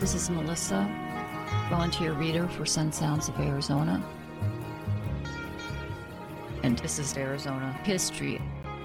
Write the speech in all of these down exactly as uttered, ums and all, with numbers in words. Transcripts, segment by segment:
This is Melissa, volunteer reader for Sun Sounds of Arizona. And this is Arizona History.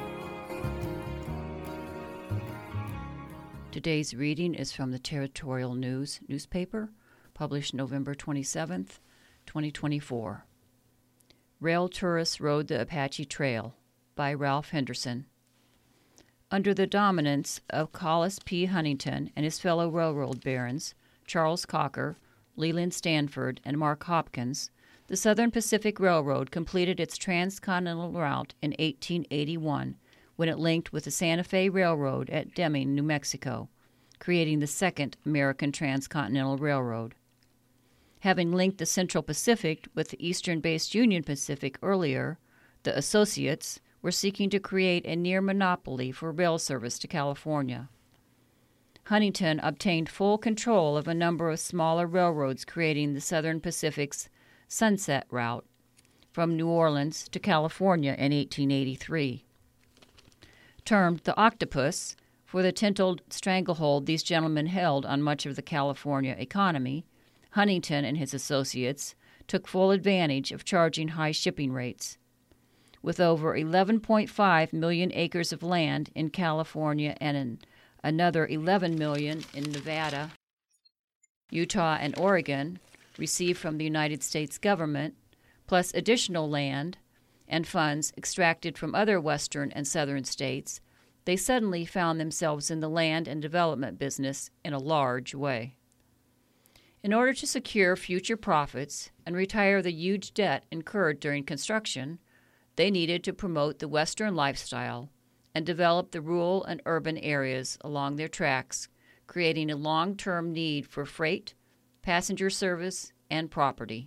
Today's reading is from the Territorial News newspaper, published November twenty-seventh, twenty twenty-four. Rail Tourists Rode the Apache Trail by Ralph Henderson. Under the dominance of Collis P. Huntington and his fellow railroad barons, Charles Cocker, Leland Stanford, and Mark Hopkins, the Southern Pacific Railroad completed its transcontinental route in eighteen eighty-one when it linked with the Santa Fe Railroad at Deming, New Mexico, creating the second American transcontinental railroad. Having linked the Central Pacific with the eastern-based Union Pacific earlier, the Associates were seeking to create a near monopoly for rail service to California. Huntington obtained full control of a number of smaller railroads, creating the Southern Pacific's Sunset Route from New Orleans to California in eighteen eighty-three. Termed the Octopus for the tentled stranglehold these gentlemen held on much of the California economy, Huntington and his associates took full advantage of charging high shipping rates. With over eleven point five million acres of land in California and in another eleven million in Nevada, Utah, and Oregon received from the United States government, plus additional land and funds extracted from other western and southern states, they suddenly found themselves in the land and development business in a large way. In order to secure future profits and retire the huge debt incurred during construction, they needed to promote the Western lifestyle and develop the rural and urban areas along their tracks, creating a long-term need for freight, passenger service, and property.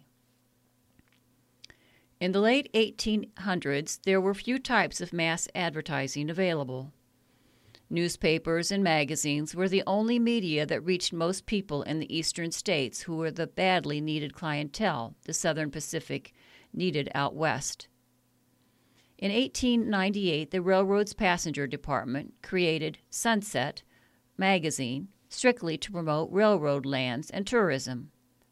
In the late eighteen hundreds, there were few types of mass advertising available. Newspapers and magazines were the only media that reached most people in the eastern states who were the badly needed clientele the Southern Pacific needed out west. In eighteen ninety-eight, the railroad's passenger department created Sunset magazine strictly to promote railroad lands and tourism.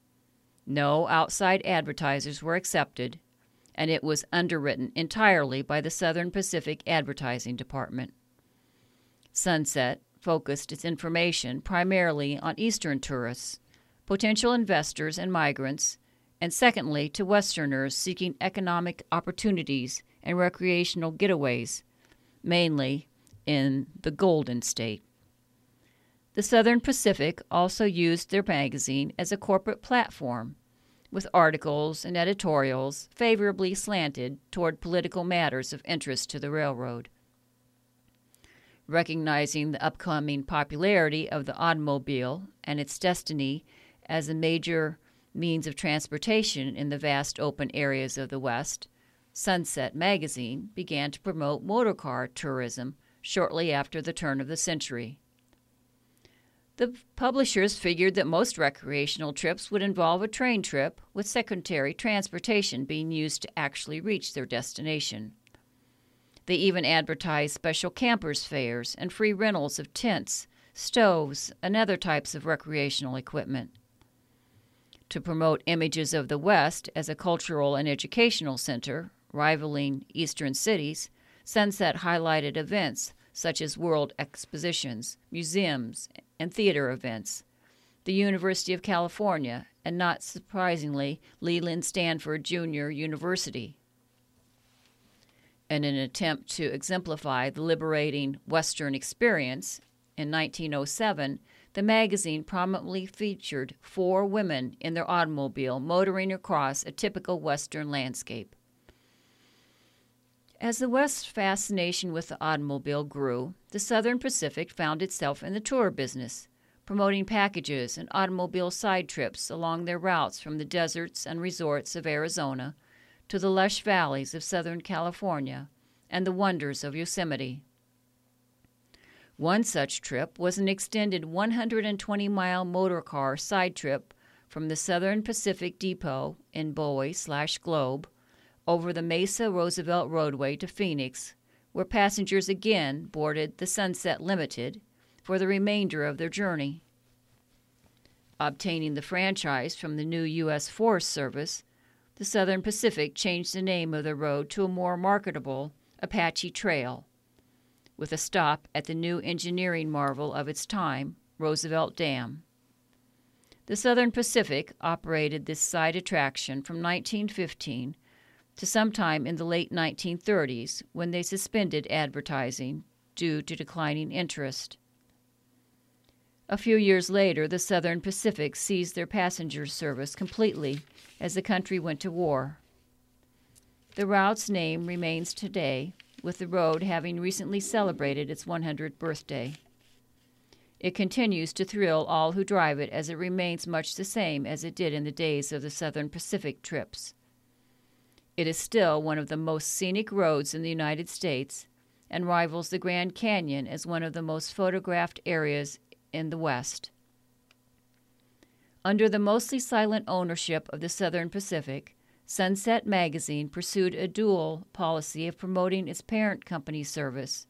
No outside advertisers were accepted, and it was underwritten entirely by the Southern Pacific Advertising Department. Sunset focused its information primarily on Eastern tourists, potential investors and migrants, and secondly to Westerners seeking economic opportunities and recreational getaways, mainly in the Golden State. The Southern Pacific also used their magazine as a corporate platform, with articles and editorials favorably slanted toward political matters of interest to the railroad. Recognizing the upcoming popularity of the automobile and its destiny as a major means of transportation in the vast open areas of the West, Sunset magazine began to promote motorcar tourism shortly after the turn of the century. The publishers figured that most recreational trips would involve a train trip, with secondary transportation being used to actually reach their destination. They even advertised special campers' fairs and free rentals of tents, stoves, and other types of recreational equipment. To promote images of the West as a cultural and educational center, rivaling Eastern cities, Sunset highlighted events such as world expositions, museums, and theater events, the University of California, and not surprisingly, Leland Stanford Junior University. In an attempt to exemplify the liberating Western experience, in nineteen oh seven, the magazine prominently featured four women in their automobile motoring across a typical Western landscape. As the West's fascination with the automobile grew, the Southern Pacific found itself in the tour business, promoting packages and automobile side trips along their routes from the deserts and resorts of Arizona to the lush valleys of Southern California and the wonders of Yosemite. One such trip was an extended one hundred twenty mile motorcar side trip from the Southern Pacific Depot in Bowie/Globe over the Mesa Roosevelt Roadway to Phoenix, where passengers again boarded the Sunset Limited for the remainder of their journey. Obtaining the franchise from the new U S Forest Service, the Southern Pacific changed the name of the road to a more marketable Apache Trail, with a stop at the new engineering marvel of its time, Roosevelt Dam. The Southern Pacific operated this side attraction from nineteen fifteen to sometime in the late nineteen thirties, when they suspended advertising due to declining interest. A few years later, the Southern Pacific ceased their passenger service completely as the country went to war. The route's name remains today, with the road having recently celebrated its one hundredth birthday. It continues to thrill all who drive it, as it remains much the same as it did in the days of the Southern Pacific trips. It is still one of the most scenic roads in the United States and rivals the Grand Canyon as one of the most photographed areas in the West. Under the mostly silent ownership of the Southern Pacific, Sunset Magazine pursued a dual policy of promoting its parent company service.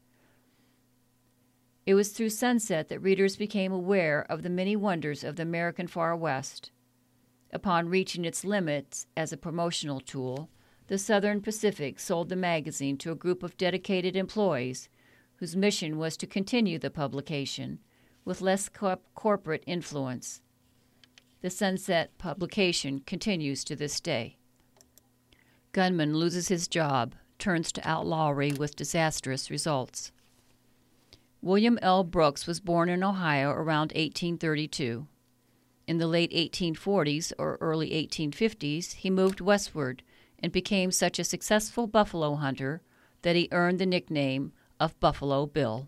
It was through Sunset that readers became aware of the many wonders of the American Far West. Upon reaching its limits as a promotional tool, the Southern Pacific sold the magazine to a group of dedicated employees whose mission was to continue the publication with less co- corporate influence. The Sunset publication continues to this day. Gunman loses his job, turns to outlawry with disastrous results. William L. Brooks was born in Ohio around eighteen thirty-two. In the late eighteen forties or early eighteen fifties, he moved westward and became such a successful buffalo hunter that he earned the nickname of Buffalo Bill.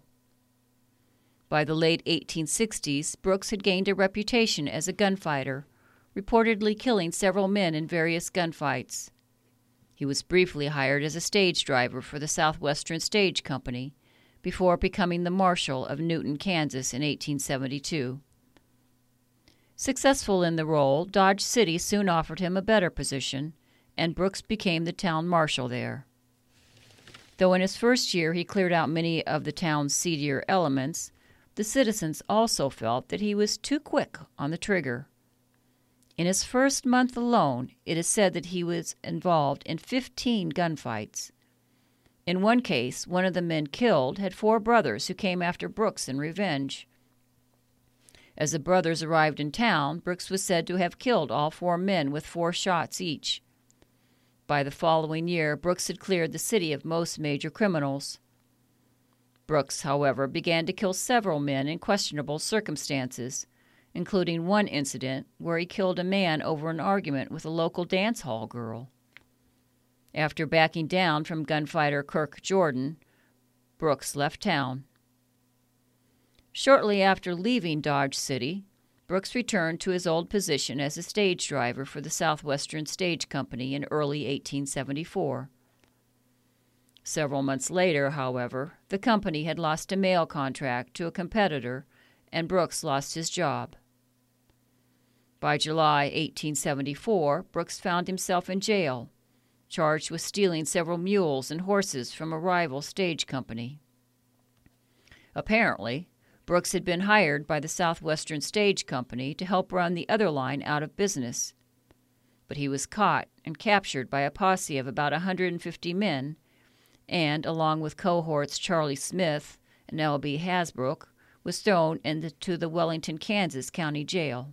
By the late eighteen sixties, Brooks had gained a reputation as a gunfighter, reportedly killing several men in various gunfights. He was briefly hired as a stage driver for the Southwestern Stage Company before becoming the marshal of Newton, Kansas in eighteen seventy-two. Successful in the role, Dodge City soon offered him a better position, and Brooks became the town marshal there. Though in his first year he cleared out many of the town's seedier elements, the citizens also felt that he was too quick on the trigger. In his first month alone, it is said that he was involved in fifteen gunfights. In one case, one of the men killed had four brothers who came after Brooks in revenge. As the brothers arrived in town, Brooks was said to have killed all four men with four shots each. By the following year, Brooks had cleared the city of most major criminals. Brooks, however, began to kill several men in questionable circumstances, including one incident where he killed a man over an argument with a local dance hall girl. After backing down from gunfighter Kirk Jordan, Brooks left town. Shortly after leaving Dodge City, Brooks returned to his old position as a stage driver for the Southwestern Stage Company in early eighteen seventy-four. Several months later, however, the company had lost a mail contract to a competitor, and Brooks lost his job. By July eighteen seventy-four, Brooks found himself in jail, charged with stealing several mules and horses from a rival stage company. Apparently, Brooks had been hired by the Southwestern Stage Company to help run the other line out of business. But he was caught and captured by a posse of about one hundred fifty men, and, along with cohorts Charlie Smith and L B Hasbrook, was thrown into the Wellington, Kansas County Jail.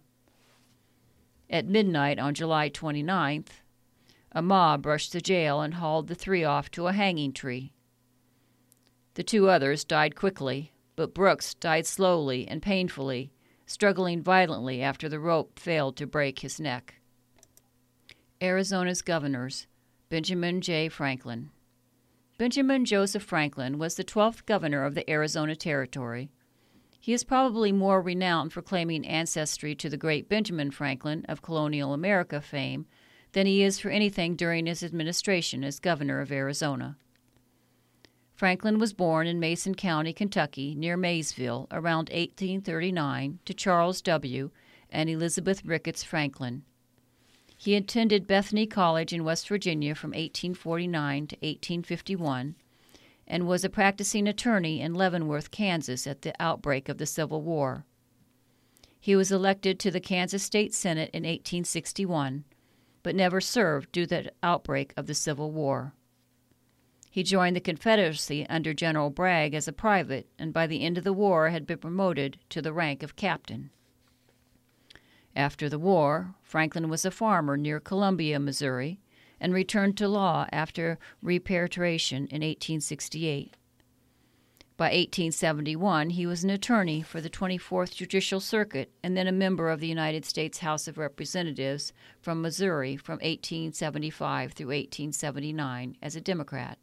At midnight on July twenty-ninth, a mob rushed the jail and hauled the three off to a hanging tree. The two others died quickly, but Brooks died slowly and painfully, struggling violently after the rope failed to break his neck. Arizona's governors, Benjamin J. Franklin. Benjamin Joseph Franklin was the twelfth governor of the Arizona Territory. He is probably more renowned for claiming ancestry to the great Benjamin Franklin of colonial America fame than he is for anything during his administration as governor of Arizona. Franklin was born in Mason County, Kentucky, near Maysville, around eighteen thirty-nine, to Charles W. and Elizabeth Ricketts Franklin. He attended Bethany College in West Virginia from eighteen forty-nine to eighteen fifty-one and was a practicing attorney in Leavenworth, Kansas at the outbreak of the Civil War. He was elected to the Kansas State Senate in eighteen sixty-one, but never served due to the outbreak of the Civil War. He joined the Confederacy under General Bragg as a private, and by the end of the war had been promoted to the rank of captain. After the war, Franklin was a farmer near Columbia, Missouri, and returned to law after repatriation in eighteen sixty-eight. By eighteen seventy-one, he was an attorney for the twenty-fourth Judicial Circuit and then a member of the United States House of Representatives from Missouri from eighteen seventy-five through eighteen seventy-nine as a Democrat.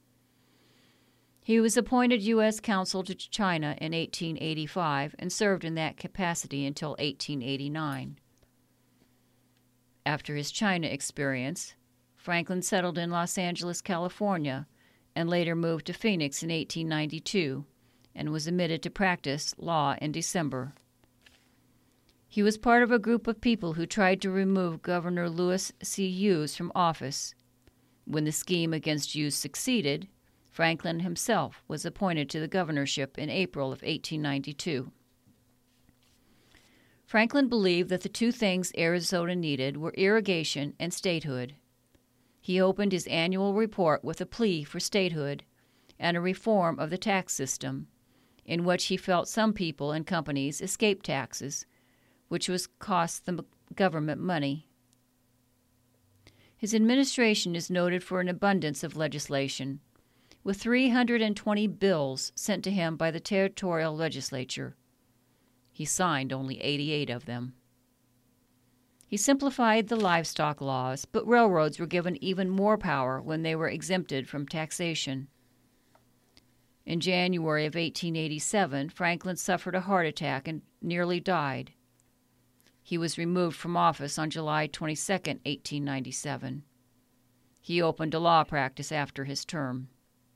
He was appointed U S Consul to China in eighteen eighty-five and served in that capacity until eighteen eighty-nine. After his China experience, Franklin settled in Los Angeles, California, and later moved to Phoenix in eighteen ninety-two and was admitted to practice law in December. He was part of a group of people who tried to remove Governor Louis C. Hughes from office. When the scheme against Hughes succeeded, Franklin himself was appointed to the governorship in April of eighteen ninety-two. Franklin believed that the two things Arizona needed were irrigation and statehood. He opened his annual report with a plea for statehood and a reform of the tax system, in which he felt some people and companies escaped taxes, which was cost the government money. His administration is noted for an abundance of legislation, with three hundred twenty bills sent to him by the territorial legislature. He signed only eighty-eight of them. He simplified the livestock laws, but railroads were given even more power when they were exempted from taxation. In January of eighteen eighty-seven, Franklin suffered a heart attack and nearly died. He was removed from office on July twenty-second, eighteen ninety-seven. He opened a law practice after his term.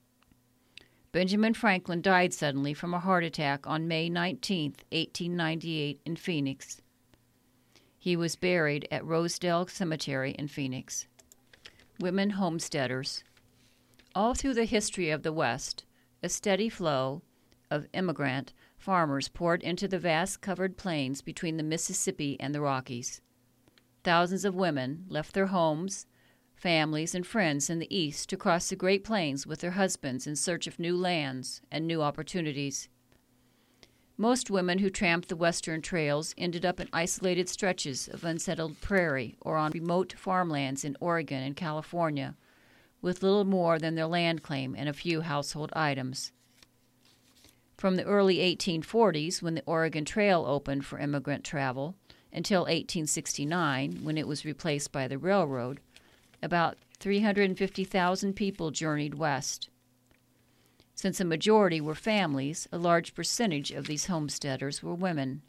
Benjamin Franklin died suddenly from a heart attack on May nineteenth, eighteen ninety-eight, in Phoenix. He was buried at Rosedale Cemetery in Phoenix. Women homesteaders. All through the history of the West, a steady flow of immigrant farmers poured into the vast covered plains between the Mississippi and the Rockies. Thousands of women left their homes, families, and friends in the East to cross the Great Plains with their husbands in search of new lands and new opportunities. Most women who tramped the western trails ended up in isolated stretches of unsettled prairie or on remote farmlands in Oregon and California, with little more than their land claim and a few household items. From the early eighteen forties, when the Oregon Trail opened for immigrant travel, until eighteen sixty-nine, when it was replaced by the railroad, about three hundred fifty thousand people journeyed west. Since a majority were families, a large percentage of these homesteaders were women.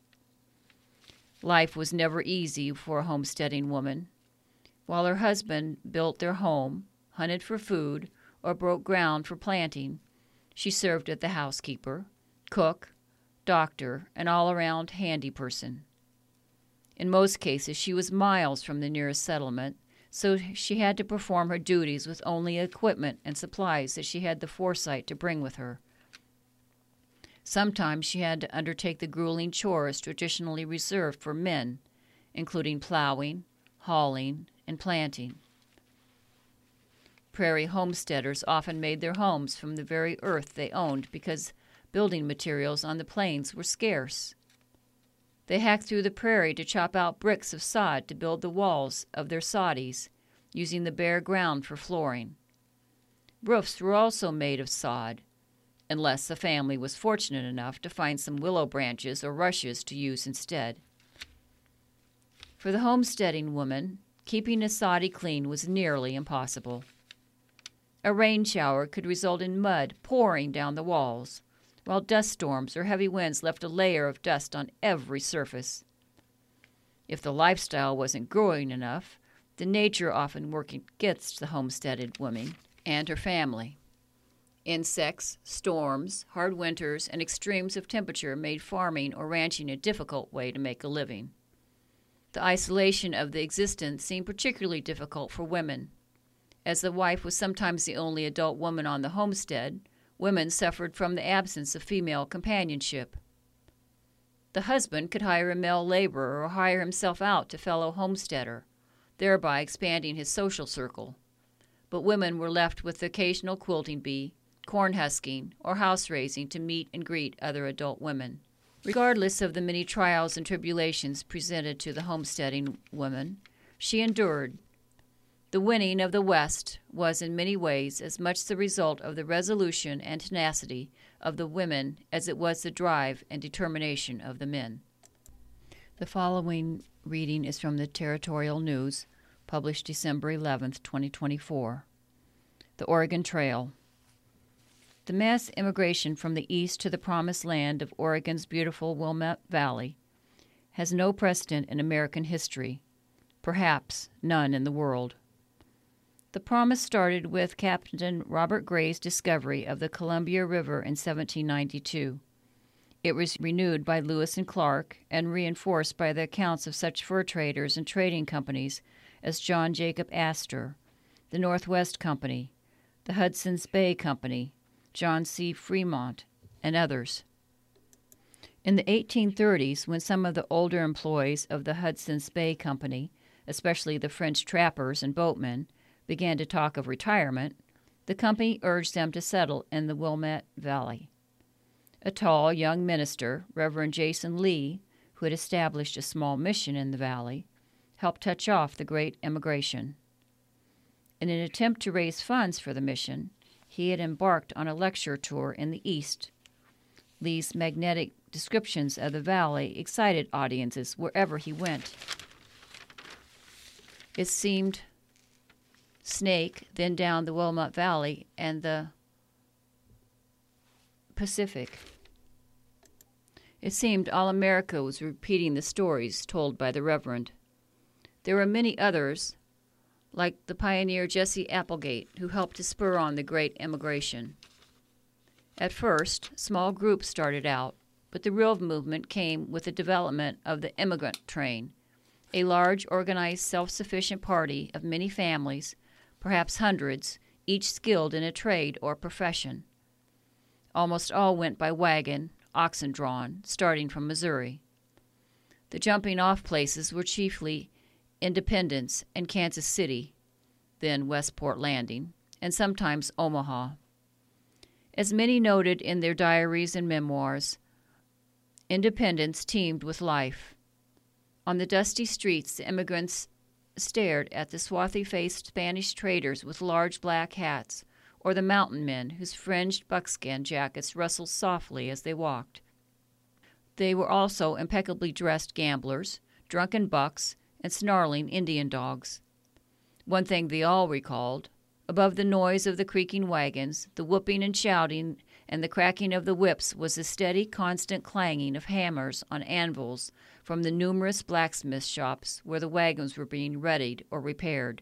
Life was never easy for a homesteading woman. While her husband built their home, hunted for food, or broke ground for planting, she served as the housekeeper, cook, doctor, and all-around handy person. In most cases, she was miles from the nearest settlement, so she had to perform her duties with only equipment and supplies that she had the foresight to bring with her. Sometimes she had to undertake the grueling chores traditionally reserved for men, including plowing, hauling, and planting. Prairie homesteaders often made their homes from the very earth they owned because building materials on the plains were scarce. They hacked through the prairie to chop out bricks of sod to build the walls of their soddies, using the bare ground for flooring. Roofs were also made of sod, unless the family was fortunate enough to find some willow branches or rushes to use instead. For the homesteading woman, keeping a soddy clean was nearly impossible. A rain shower could result in mud pouring down the walls, while dust storms or heavy winds left a layer of dust on every surface. If the lifestyle wasn't growing enough, the nature often worked against the homesteaded woman and her family. Insects, storms, hard winters, and extremes of temperature made farming or ranching a difficult way to make a living. The isolation of the existence seemed particularly difficult for women. As the wife was sometimes the only adult woman on the homestead, women suffered from the absence of female companionship. The husband could hire a male laborer or hire himself out to fellow homesteader, thereby expanding his social circle. But women were left with the occasional quilting bee, corn husking, or house raising to meet and greet other adult women. Regardless of the many trials and tribulations presented to the homesteading woman, she endured. The winning of the West was in many ways as much the result of the resolution and tenacity of the women as it was the drive and determination of the men. The following reading is from the Territorial News, published December eleventh, twenty twenty-four. The Oregon Trail. The mass immigration from the east to the promised land of Oregon's beautiful Willamette Valley has no precedent in American history, perhaps none in the world. The promise started with Captain Robert Gray's discovery of the Columbia River in seventeen ninety-two. It was renewed by Lewis and Clark and reinforced by the accounts of such fur traders and trading companies as John Jacob Astor, the Northwest Company, the Hudson's Bay Company, John C. Fremont, and others. In the eighteen thirties, when some of the older employees of the Hudson's Bay Company, especially the French trappers and boatmen, began to talk of retirement, the company urged them to settle in the Willamette Valley. A tall young minister, Reverend Jason Lee, who had established a small mission in the valley, helped touch off the great emigration. In an attempt to raise funds for the mission, he had embarked on a lecture tour in the East. Lee's magnetic descriptions of the valley excited audiences wherever he went. It seemed Snake, then down the Willamette Valley and the Pacific. It seemed all America was repeating the stories told by the Reverend. There were many others, like the pioneer Jesse Applegate, who helped to spur on the great emigration. At first, small groups started out, but the real movement came with the development of the immigrant train, a large, organized, self-sufficient party of many families, perhaps hundreds, each skilled in a trade or profession. Almost all went by wagon, oxen-drawn, starting from Missouri. The jumping-off places were chiefly Independence and Kansas City, then Westport Landing, and sometimes Omaha. As many noted in their diaries and memoirs, Independence teemed with life. On the dusty streets, the immigrants stared at the swarthy-faced Spanish traders with large black hats, or the mountain men whose fringed buckskin jackets rustled softly as they walked. They were also impeccably dressed gamblers, drunken bucks, and snarling Indian dogs. One thing they all recalled: above the noise of the creaking wagons, the whooping and shouting, and the cracking of the whips was the steady, constant clanging of hammers on anvils from the numerous blacksmith shops where the wagons were being readied or repaired.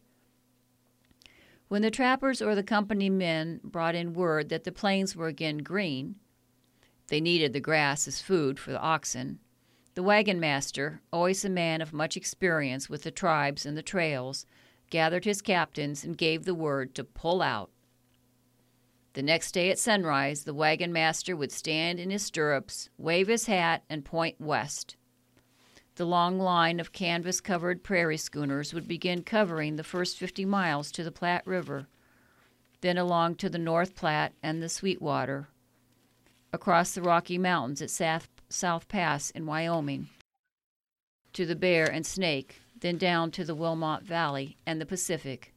When the trappers or the company men brought in word that the plains were again green — they needed the grass as food for the oxen — the wagon master, always a man of much experience with the tribes and the trails, gathered his captains and gave the word to pull out. The next day at sunrise, the wagon master would stand in his stirrups, wave his hat, and point west. The long line of canvas-covered prairie schooners would begin covering the first fifty miles to the Platte River, then along to the North Platte and the Sweetwater, across the Rocky Mountains at South, South Pass in Wyoming, to the Bear and Snake, then down to the Willamette Valley and the Pacific.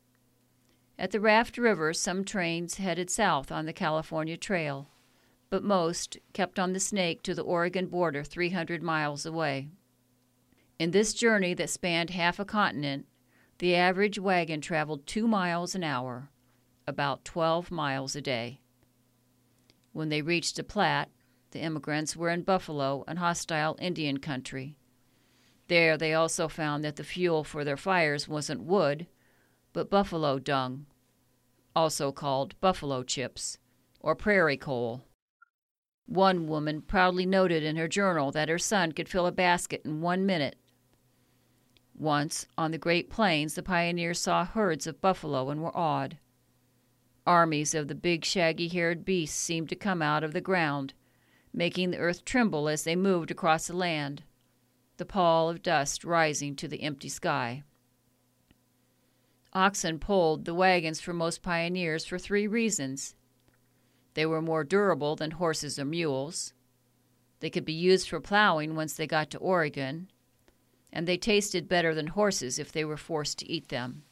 At the Raft River, some trains headed south on the California Trail, but most kept on the Snake to the Oregon border three hundred miles away. In this journey that spanned half a continent, the average wagon traveled two miles an hour, about twelve miles a day. When they reached the Platte, the immigrants were in buffalo and hostile Indian country. There they also found that the fuel for their fires wasn't wood, but buffalo dung, also called buffalo chips, or prairie coal. One woman proudly noted in her journal that her son could fill a basket in one minute. Once, on the Great Plains, the pioneers saw herds of buffalo and were awed. Armies of the big shaggy-haired beasts seemed to come out of the ground, making the earth tremble as they moved across the land, the pall of dust rising to the empty sky. Oxen pulled the wagons for most pioneers for three reasons. They were more durable than horses or mules. They could be used for plowing once they got to Oregon, and they tasted better than horses if they were forced to eat them.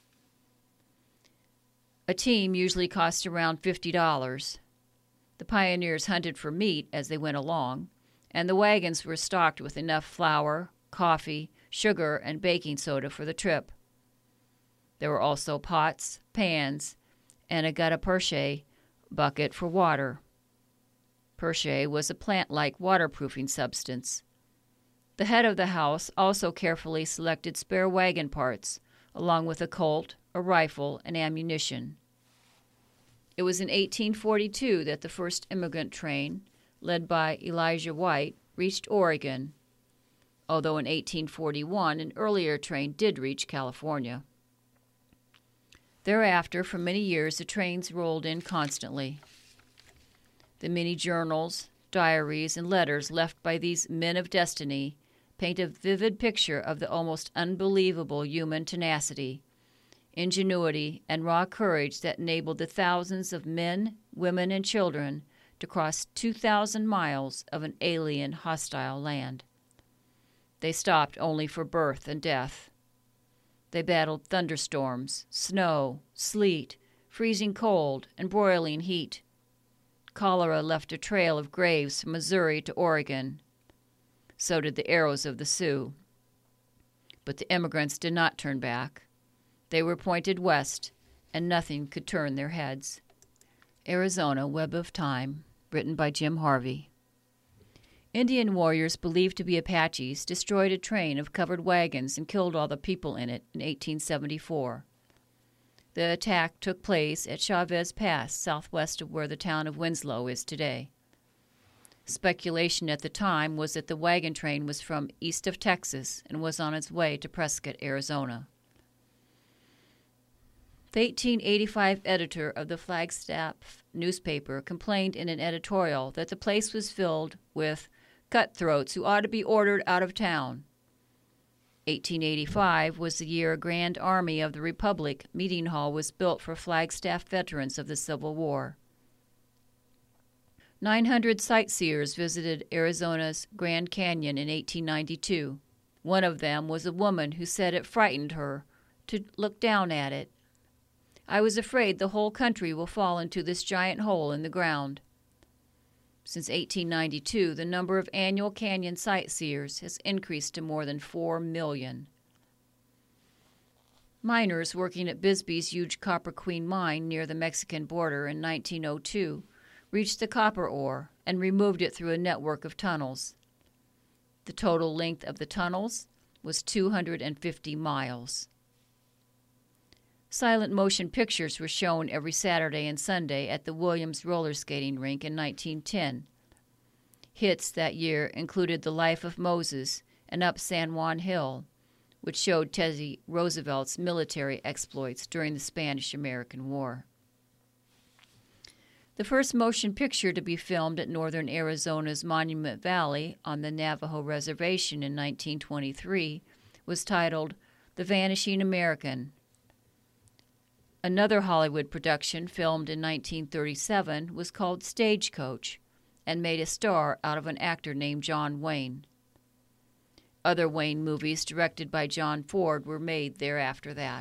A team usually cost around fifty dollars. The pioneers hunted for meat as they went along, and the wagons were stocked with enough flour, coffee, sugar, and baking soda for the trip. There were also pots, pans, and a gutta-percha bucket for water. Percha was a plant-like waterproofing substance. The head of the house also carefully selected spare wagon parts, along with a Colt, a rifle, and ammunition. It was in eighteen forty-two that the first immigrant train, led by Elijah White, reached Oregon, although in eighteen forty-one an earlier train did reach California. Thereafter, for many years, the trains rolled in constantly. The many journals, diaries, and letters left by these men of destiny paint a vivid picture of the almost unbelievable human tenacity, ingenuity, and raw courage that enabled the thousands of men, women, and children to cross two thousand miles of an alien, hostile land. They stopped only for birth and death. They battled thunderstorms, snow, sleet, freezing cold, and broiling heat. Cholera left a trail of graves from Missouri to Oregon. So did the arrows of the Sioux. But the immigrants did not turn back. They were pointed west, and nothing could turn their heads. Arizona, Web of Time, written by Jim Harvey. Indian warriors believed to be Apaches destroyed a train of covered wagons and killed all the people in it in eighteen seventy-four. The attack took place at Chavez Pass, southwest of where the town of Winslow is today. Speculation at the time was that the wagon train was from east of Texas and was on its way to Prescott, Arizona. The eighteen eighty-five editor of the Flagstaff newspaper complained in an editorial that the place was filled with cutthroats who ought to be ordered out of town. eighteen eighty-five was the year a Grand Army of the Republic meeting hall was built for Flagstaff veterans of the Civil War. nine hundred sightseers visited Arizona's Grand Canyon in eighteen ninety-two. One of them was a woman who said it frightened her to look down at it. "I was afraid the whole country will fall into this giant hole in the ground." Since eighteen ninety-two, the number of annual canyon sightseers has increased to more than four million. Miners working at Bisbee's huge Copper Queen mine near the Mexican border in nineteen oh two reached the copper ore and removed it through a network of tunnels. The total length of the tunnels was two hundred fifty miles. Silent motion pictures were shown every Saturday and Sunday at the Williams roller skating rink in nineteen ten. Hits that year included The Life of Moses and Up San Juan Hill, which showed Teddy Roosevelt's military exploits during the Spanish-American War. The first motion picture to be filmed at northern Arizona's Monument Valley on the Navajo Reservation in nineteen twenty-three was titled The Vanishing American. Another Hollywood production filmed in nineteen thirty-seven was called Stagecoach and made a star out of an actor named John Wayne. Other Wayne movies directed by John Ford were made thereafter that.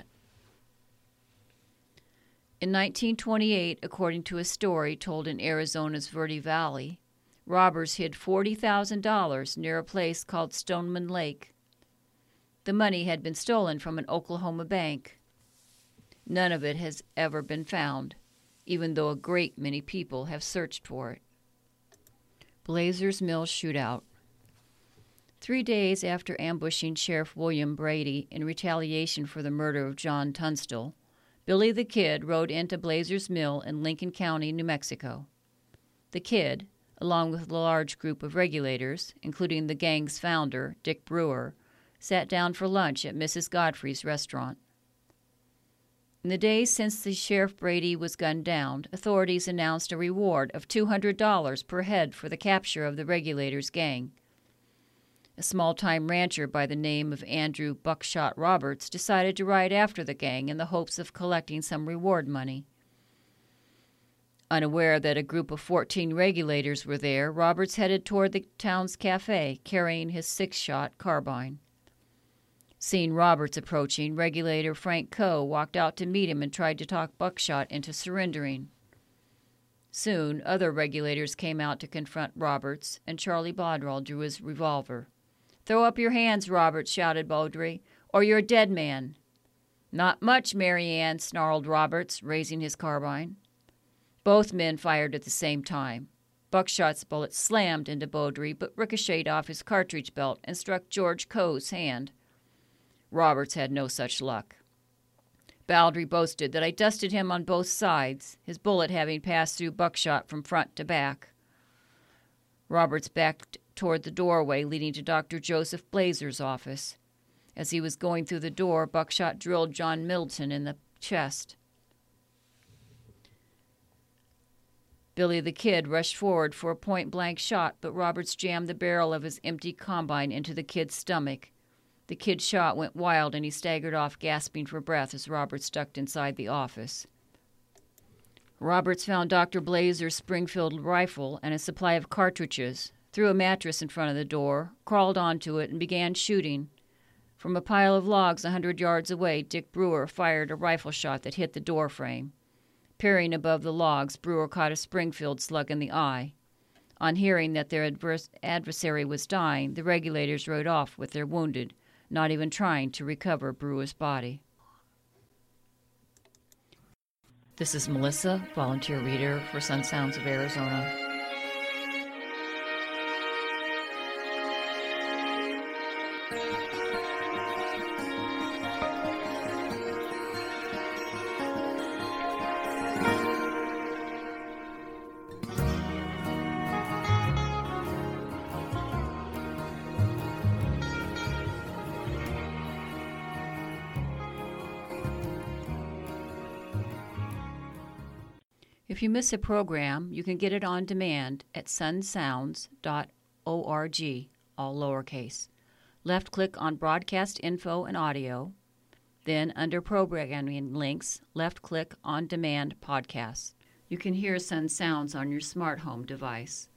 In nineteen twenty-eight, according to a story told in Arizona's Verde Valley, robbers hid forty thousand dollars near a place called Stoneman Lake. The money had been stolen from an Oklahoma bank. None of it has ever been found, even though a great many people have searched for it. Blazers Mill Shootout. Three days after ambushing Sheriff William Brady in retaliation for the murder of John Tunstall, Billy the Kid rode into Blazers Mill in Lincoln County, New Mexico. The Kid, along with a large group of regulators, including the gang's founder, Dick Brewer, sat down for lunch at Missus Godfrey's restaurant. In the days since the Sheriff Brady was gunned down, authorities announced a reward of two hundred dollars per head for the capture of the Regulators gang. A small-time rancher by the name of Andrew Buckshot Roberts decided to ride after the gang in the hopes of collecting some reward money. Unaware that a group of fourteen Regulators were there, Roberts headed toward the town's cafe, carrying his six-shot carbine. Seeing Roberts approaching, Regulator Frank Coe walked out to meet him and tried to talk Buckshot into surrendering. Soon, other Regulators came out to confront Roberts, and Charlie Bodwell drew his revolver. "Throw up your hands," Roberts shouted boldly, "or you're a dead man." "Not much, Mary Ann," snarled Roberts, raising his carbine. Both men fired at the same time. Buckshot's bullet slammed into Beaudry, but ricocheted off his cartridge belt and struck George Coe's hand. Roberts had no such luck. Baldry boasted that I dusted him on both sides, his bullet having passed through Buckshot from front to back. Roberts backed toward the doorway leading to Doctor Joseph Blazer's office. As he was going through the door, Buckshot drilled John Middleton in the chest. Billy the Kid rushed forward for a point-blank shot, but Roberts jammed the barrel of his empty carbine into the kid's stomach. The kid's shot went wild, and he staggered off, gasping for breath as Roberts ducked inside the office. Roberts found Doctor Blazer's Springfield rifle and a supply of cartridges, threw a mattress in front of the door, crawled onto it, and began shooting. From a pile of logs a hundred yards away, Dick Brewer fired a rifle shot that hit the door frame. Peering above the logs, Brewer caught a Springfield slug in the eye. On hearing that their advers- adversary was dying, the Regulators rode off with their wounded, not even trying to recover Brewer's body. This is Melissa, volunteer reader for Sun Sounds of Arizona. If you miss a program, you can get it on demand at sun sounds dot org, all lowercase. Left-click on Broadcast Info and Audio. Then, under Programming Links, left-click on Demand Podcasts. You can hear Sun Sounds on your smart home device.